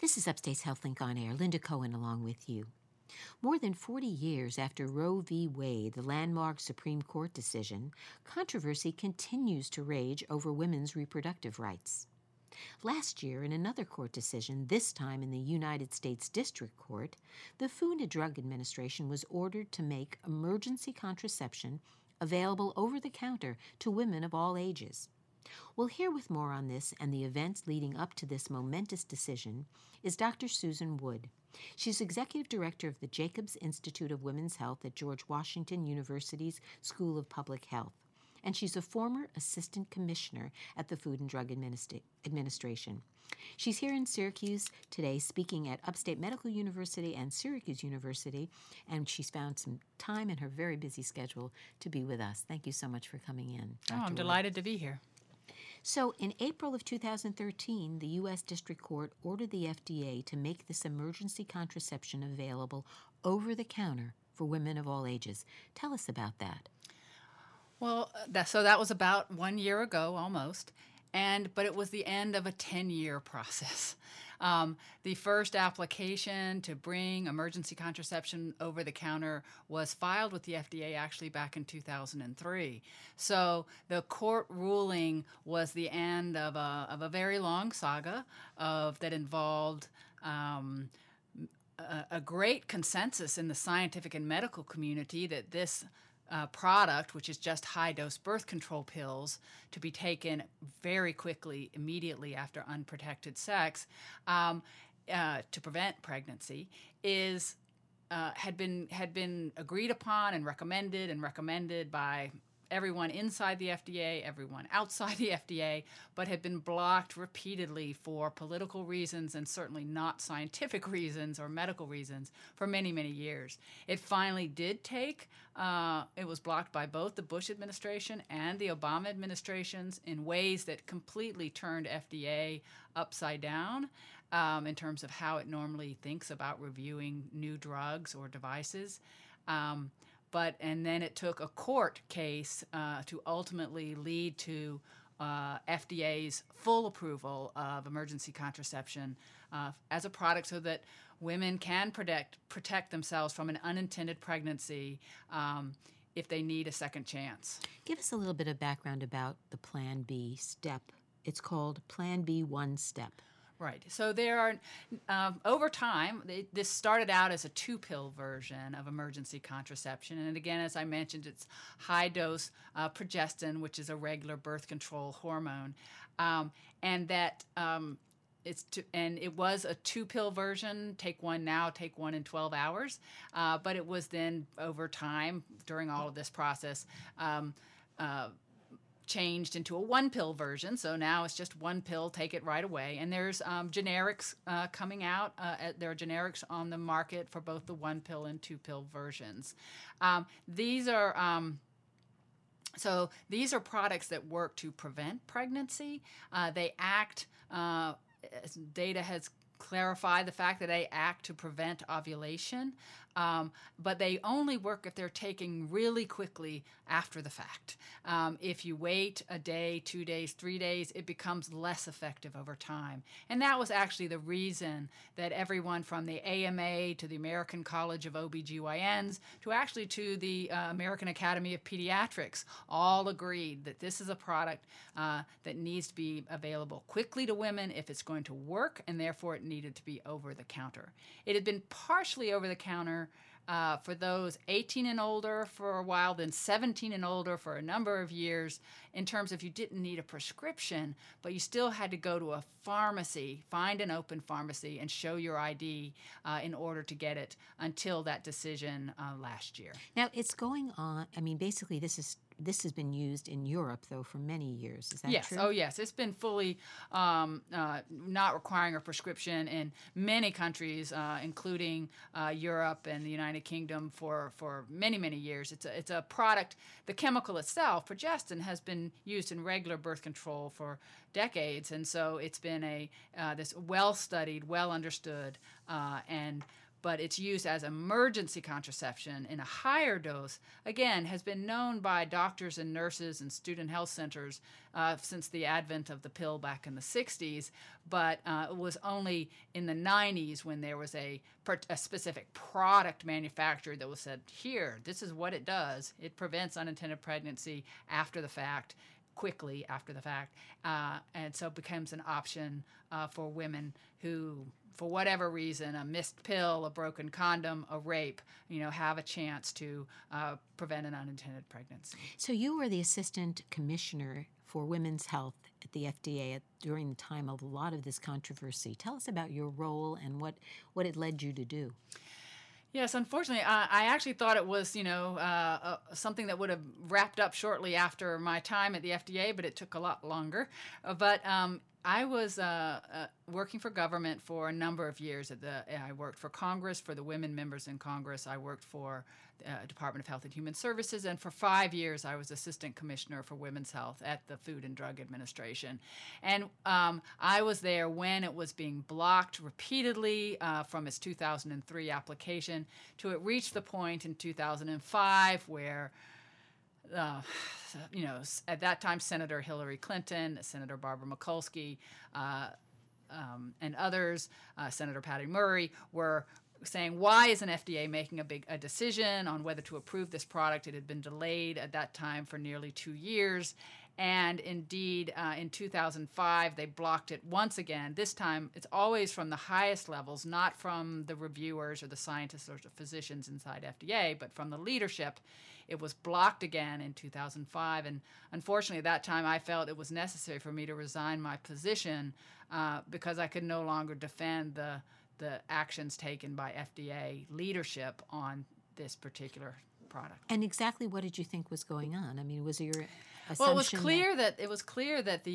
This is Upstate's HealthLink on Air. Linda Cohen along with you. More than 40 years after Roe v. Wade, the landmark Supreme Court decision, controversy continues to rage over women's reproductive rights. Last year, in another court decision, this time in the United States District Court, the Food and Drug Administration was ordered to make emergency contraception available over the counter to women of all ages. Well, here with more on this and the events leading up to this momentous decision is Dr. Susan Wood. She's Executive Director of the Jacobs Institute of Women's Health at George Washington University's School of Public Health, and she's a former Assistant Commissioner at the Food and Drug Administration. She's here in Syracuse today speaking at Upstate Medical University and Syracuse University, and she's found some time in her very busy schedule to be with us. Thank you so much for coming in, Dr. I'm Wood. delighted to be here. So, in April of 2013, the U.S. District Court ordered the FDA to make this emergency contraception available over the counter for women of all ages. Tell us about that. Well, that was about 1 year ago almost, but it was the end of a 10-year process. The first application to bring emergency contraception over the counter was filed with the FDA actually back in 2003. So the court ruling was the end of a very long saga that involved a great consensus in the scientific and medical community that this product, which is just high-dose birth control pills to be taken very quickly, immediately after unprotected sex, to prevent pregnancy, had been agreed upon and recommended by everyone inside the FDA, everyone outside the FDA, but had been blocked repeatedly for political reasons and certainly not scientific reasons or medical reasons for many, many years. It finally did take. It was blocked by both the Bush administration and the Obama administrations in ways that completely turned FDA upside down in terms of how it normally thinks about reviewing new drugs or devices. And then it took a court case to ultimately lead to FDA's full approval of emergency contraception as a product so that women can protect themselves from an unintended pregnancy if they need a second chance. Give us a little bit of background about the Plan B step. It's called Plan B One Step. Right. So there are, over time, this started out as a 2-pill version of emergency contraception. And again, as I mentioned, it's high-dose progestin, which is a regular birth control hormone. And it was a 2-pill version, take one now, take one in 12 hours. But it was then, over time, during all of this process, changed into a 1-pill version, so now it's just 1 pill, take it right away. And there's generics coming out. There are generics on the market for both the 1-pill and 2-pill versions. These are products that work to prevent pregnancy. They act, as data has clarified the fact that they act to prevent ovulation, but they only work if they're taken really quickly after the fact. If you wait a day, 2 days, 3 days, it becomes less effective over time. And that was actually the reason that everyone from the AMA to the American College of OBGYNs to the American Academy of Pediatrics all agreed that this is a product that needs to be available quickly to women if it's going to work, and therefore it needed to be over the counter. It had been partially over the counter for those 18 and older for a while, then 17 and older for a number of years, in terms of you didn't need a prescription, but you still had to go to a pharmacy, find an open pharmacy, and show your ID in order to get it until that decision last year. Now, it's going on, basically this has been used in Europe, though, for many years. Is that true? Oh, yes. It's been fully not requiring a prescription in many countries, including Europe and the United Kingdom, for many, many years. It's a product. The chemical itself, progestin, has been used in regular birth control for decades, and so it's been this well-studied, well-understood, and but its use as emergency contraception in a higher dose, again, has been known by doctors and nurses and student health centers since the advent of the pill back in the 60s, but it was only in the 90s when there was a specific product manufacturer that was said, here, this is what it does. It prevents unintended pregnancy after the fact, quickly after the fact, and so it becomes an option for women who, for whatever reason, a missed pill, a broken condom, a rape, have a chance to prevent an unintended pregnancy. So you were the assistant commissioner for women's health at the FDA during the time of a lot of this controversy. Tell us about your role and what it led you to do. Yes, unfortunately, I actually thought it was, something that would have wrapped up shortly after my time at the FDA, but it took a lot longer. But I was working for government for a number of years. I worked for Congress, for the women members in Congress. I worked for the Department of Health and Human Services, and for 5 years I was Assistant Commissioner for Women's Health at the Food and Drug Administration. And I was there when it was being blocked repeatedly from its 2003 application to it reached the point in 2005 where at that time, Senator Hillary Clinton, Senator Barbara Mikulski, and others, Senator Patty Murray, were saying, why isn't FDA making a decision on whether to approve this product? It had been delayed at that time for nearly 2 years. And indeed, in 2005, they blocked it once again. This time, it's always from the highest levels, not from the reviewers or the scientists or the physicians inside FDA, but from the leadership. It was blocked again in 2005. And unfortunately, at that time, I felt it was necessary for me to resign my position because I could no longer defend the actions taken by FDA leadership on this particular product. And exactly what did you think was going on? I mean, was your assumption? Well, it was clear that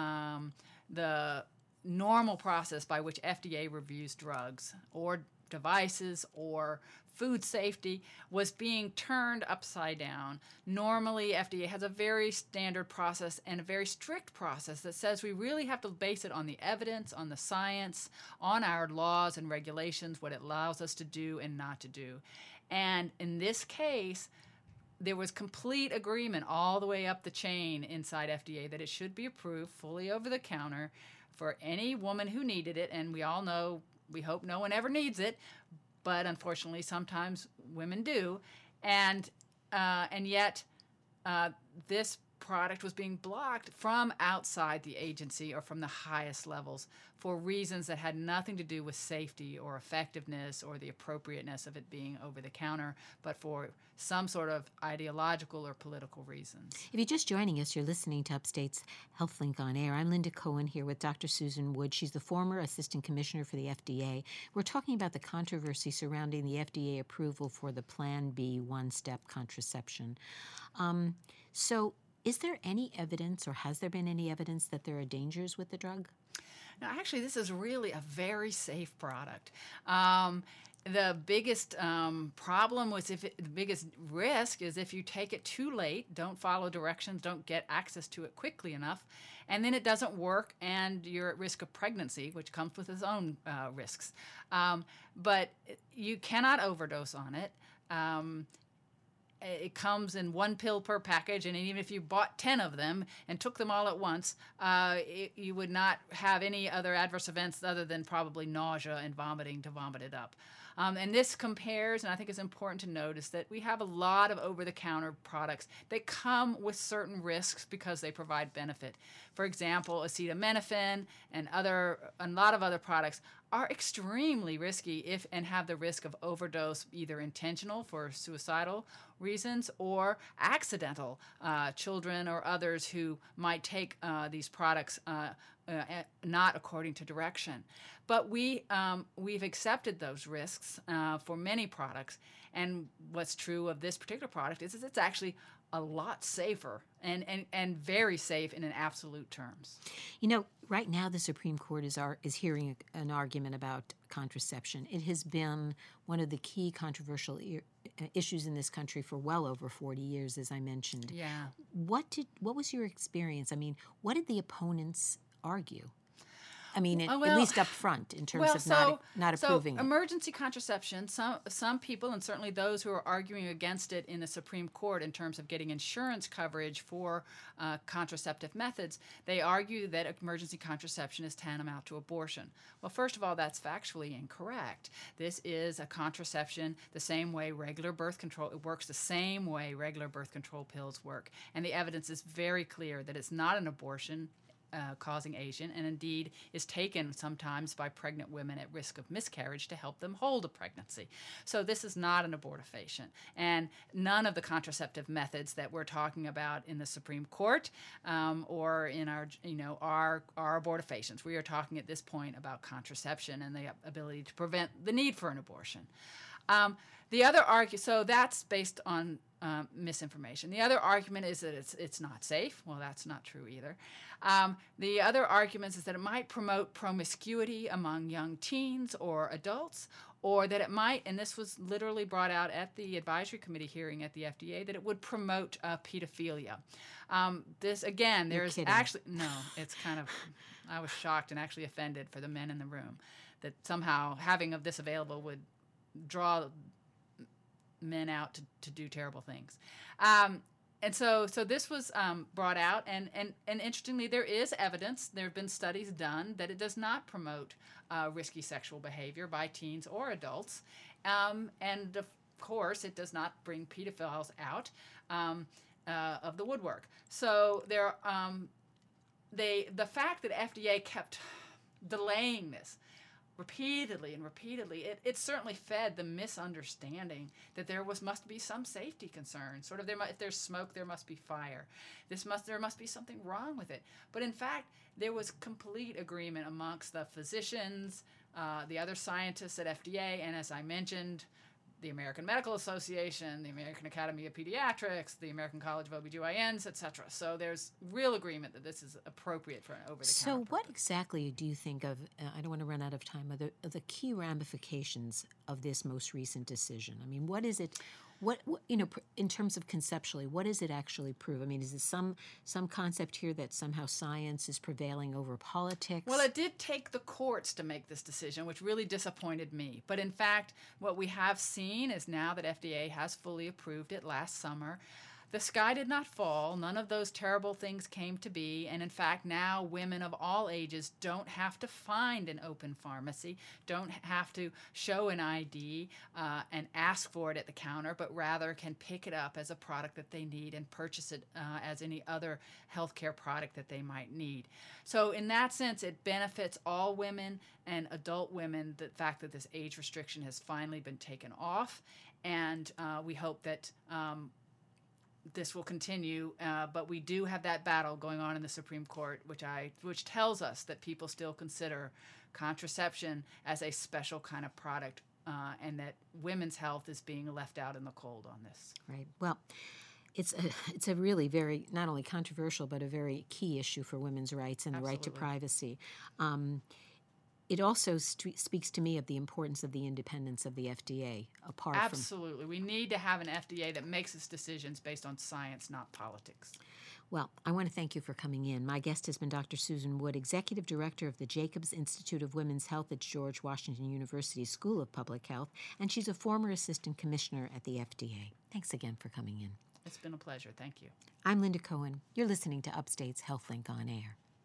the normal process by which FDA reviews drugs or devices or food safety was being turned upside down. Normally, FDA has a very standard process and a very strict process that says we really have to base it on the evidence, on the science, on our laws and regulations, what it allows us to do and not to do. And in this case, there was complete agreement all the way up the chain inside FDA that it should be approved fully over the counter for any woman who needed it. And we all know, we hope no one ever needs it, but unfortunately sometimes women do. And yet this product was being blocked from outside the agency or from the highest levels for reasons that had nothing to do with safety or effectiveness or the appropriateness of it being over the counter, but for some sort of ideological or political reasons. If you're just joining us, you're listening to Upstate's HealthLink on Air. I'm Linda Cohen here with Dr. Susan Wood. She's the former Assistant Commissioner for the FDA. We're talking about the controversy surrounding the FDA approval for the Plan B one-step contraception. So is there any evidence, or has there been any evidence, that there are dangers with the drug? Now, actually, this is really a very safe product. The biggest problem was the biggest risk is if you take it too late, don't follow directions, don't get access to it quickly enough, and then it doesn't work and you're at risk of pregnancy, which comes with its own risks. But you cannot overdose on it. It comes in one pill per package, and even if you bought 10 of them and took them all at once, you would not have any other adverse events other than probably nausea and vomiting to vomit it up. And this compares, and I think it's important to notice that we have a lot of over-the-counter products that come with certain risks because they provide benefit. For example, acetaminophen and a lot of other products are extremely risky and have the risk of overdose, either intentional for suicidal reasons or accidental. Children or others who might take these products not according to direction. But we've accepted those risks for many products. And what's true of this particular product is it's actually a lot safer and very safe in absolute terms. You know, right now the Supreme Court is hearing an argument about contraception. It has been one of the key controversial issues in this country for well over 40 years, as I mentioned. Yeah. What was your experience? I mean, what did the opponents argue? I mean, Well, at least up front in terms of not approving it. Emergency contraception, some people, and certainly those who are arguing against it in the Supreme Court in terms of getting insurance coverage for contraceptive methods, they argue that emergency contraception is tantamount to abortion. Well, first of all, that's factually incorrect. This is a contraception the same way regular birth control, it works the same way regular birth control pills work. And the evidence is very clear that it's not an abortion causing agent, and indeed is taken sometimes by pregnant women at risk of miscarriage to help them hold a pregnancy. So this is not an abortifacient, and none of the contraceptive methods that we're talking about in the Supreme Court or in our, are abortifacients. We are talking at this point about contraception and the ability to prevent the need for an abortion. The other argument, so that's based on misinformation. The other argument is that it's not safe. Well, that's not true either. The other argument is that it might promote promiscuity among young teens or adults, or that it might, and this was literally brought out at the advisory committee hearing at the FDA, that it would promote pedophilia. This, again, there's actually, no, it's kind of, I was shocked and actually offended for the men in the room that somehow having of this available would draw men out to do terrible things. And so this was brought out, and interestingly, there is evidence, there have been studies done, that it does not promote risky sexual behavior by teens or adults. And of course, it does not bring pedophiles out of the woodwork. So the fact that FDA kept delaying this repeatedly, it certainly fed the misunderstanding that there must be some safety concern. Sort of, if there's smoke, there must be fire. There must be something wrong with it. But in fact, there was complete agreement amongst the physicians, the other scientists at FDA, and as I mentioned, the American Medical Association, the American Academy of Pediatrics, the American College of OBGYNs, et cetera. So there's real agreement that this is appropriate for an over-the-counter So purpose. What exactly do you think of, I don't want to run out of time, of the key ramifications of this most recent decision? I mean, what is it, what in terms of conceptually, what does it actually prove? I mean, is it some concept here that somehow science is prevailing over politics? Well, it did take the courts to make this decision, which really disappointed me. But in fact, what we have seen is now that FDA has fully approved it last summer, the sky did not fall. None of those terrible things came to be. And in fact, now women of all ages don't have to find an open pharmacy, don't have to show an ID and ask for it at the counter, but rather can pick it up as a product that they need and purchase it as any other healthcare product that they might need. So in that sense, it benefits all women and adult women, the fact that this age restriction has finally been taken off. And we hope that this will continue, but we do have that battle going on in the Supreme Court, which tells us that people still consider contraception as a special kind of product, and that women's health is being left out in the cold on this. Right. Well, it's a really very, not only controversial, but a very key issue for women's rights and the right to privacy. It also speaks to me of the importance of the independence of the FDA. Absolutely. We need to have an FDA that makes its decisions based on science, not politics. Well, I want to thank you for coming in. My guest has been Dr. Susan Wood, Executive Director of the Jacobs Institute of Women's Health at George Washington University School of Public Health, and she's a former Assistant Commissioner at the FDA. Thanks again for coming in. It's been a pleasure. Thank you. I'm Linda Cohen. You're listening to Upstate's HealthLink on Air.